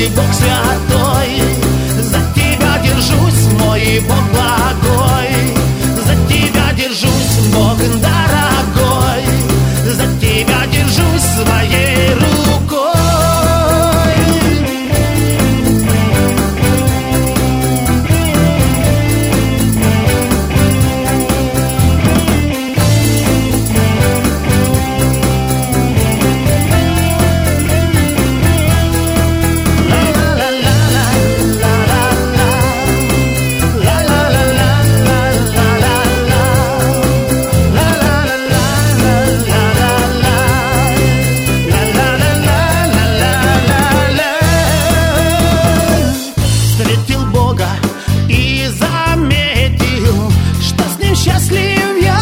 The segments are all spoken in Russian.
Бог святой, за тебя держусь, мой Бог благой, за тебя держусь, Бог дорогой, за тебя держусь своей рукой. Встретил Бога и заметил, что с ним счастлив я,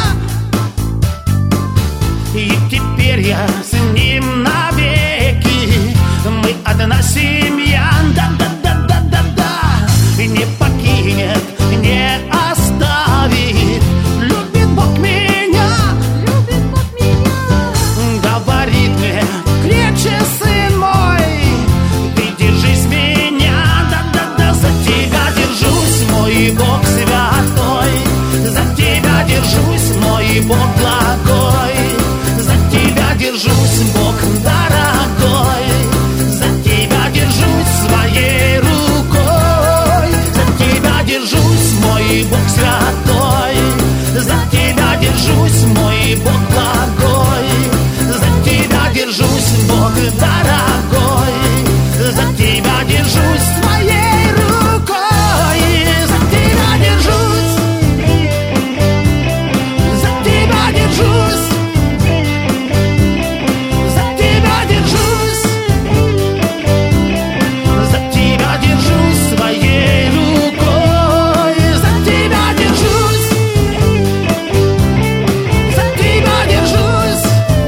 и теперь я с ним навеки. Мы одна семья, да-да-да-да-да-да. Не покинет, не оставит. Любит Бог меня, говорит мне: крепче, сын мой, ты держись меня, да-да-да. За тебя держусь, мой Бог святой, за тебя держусь, мой Бог благой, за тебя держусь, Бог дорогой, за тебя держусь своей рукой, за тебя держусь, мой Бог святой, за тебя держусь, мой Бог благой, за тебя держусь, Бог дорогой, за тебя держусь своей рукой, за тебя держусь, за тебя держусь, за тебя держусь, за тебя держусь своей рукой, за тебя держусь, за тебя держусь,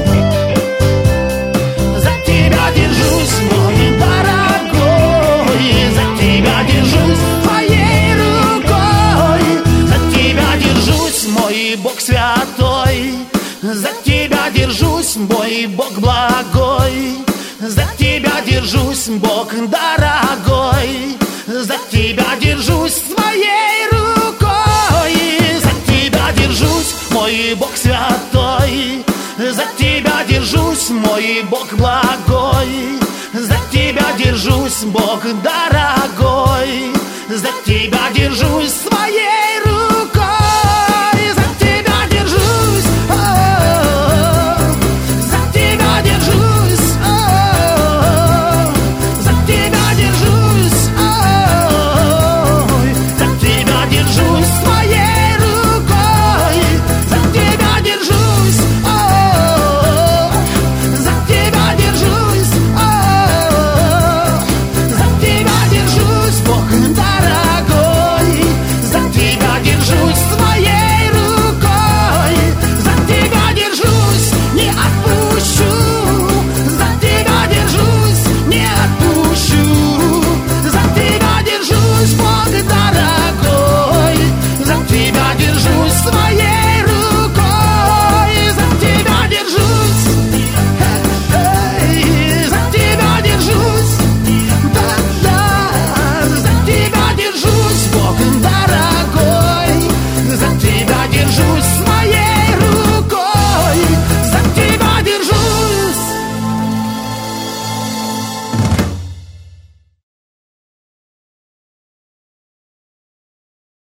за тебя держусь, мой дорогой, за тебя держусь своей рукой, за тебя держусь, мой Бог святой, за тебя держусь, мой Бог благой, за тебя держусь, Бог дорогой, за тебя держусь своей рукой, за тебя держусь, мой Бог святой, за тебя держусь, мой Бог благой, за тебя держусь, Бог дорогой, за тебя держусь своей